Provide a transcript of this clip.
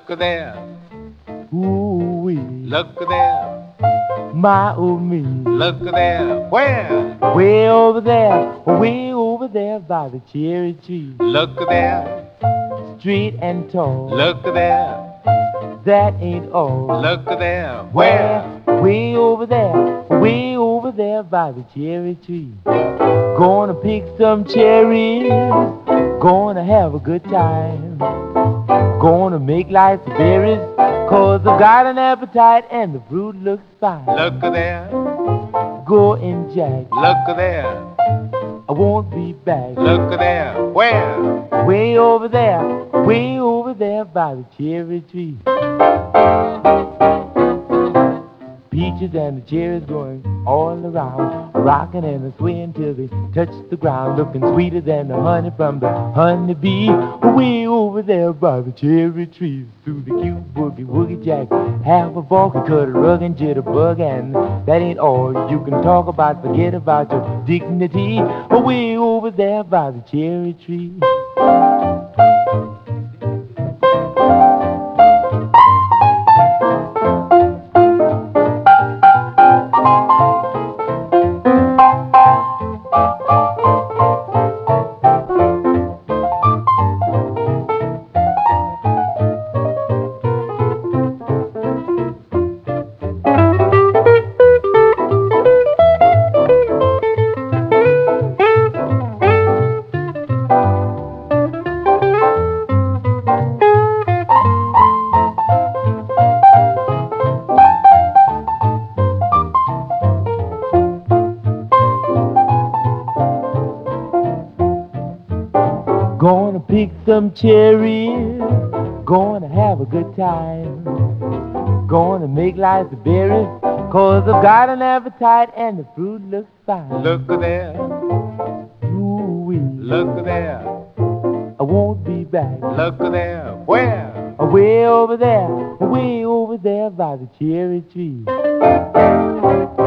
Look there, Ooh-wee. look there, My oh me. look there. Where? Way over there by the cherry tree. Look there, Straight and tall. look there, That ain't all. look there. Where? Where? Way over there by the cherry tree. Gonna pick some cherries, gonna have a good time. Gonna make life berries, 'cause I've got an appetite and the fruit looks fine. Look there, Go and Jack, look there, I won't be back. look there. Where? Way over there by the cherry tree. Peaches and the cherries growing all around, rocking and swaying till they touch the ground, looking sweeter than the honey from the honeybee. Way over there by the cherry trees, through the cute boogie woogie jack, have a balk and cut a rug and jitterbug, and that ain't all you can talk about. Forget about your dignity. Way over there by the cherry tree. Gonna pick some cherries, gonna have a good time. Gonna make life berries, 'cause I've got an appetite and the fruit looks fine. Look there, Ooh-wee. look there, I won't be back. look there. Where? Way over there by the cherry tree.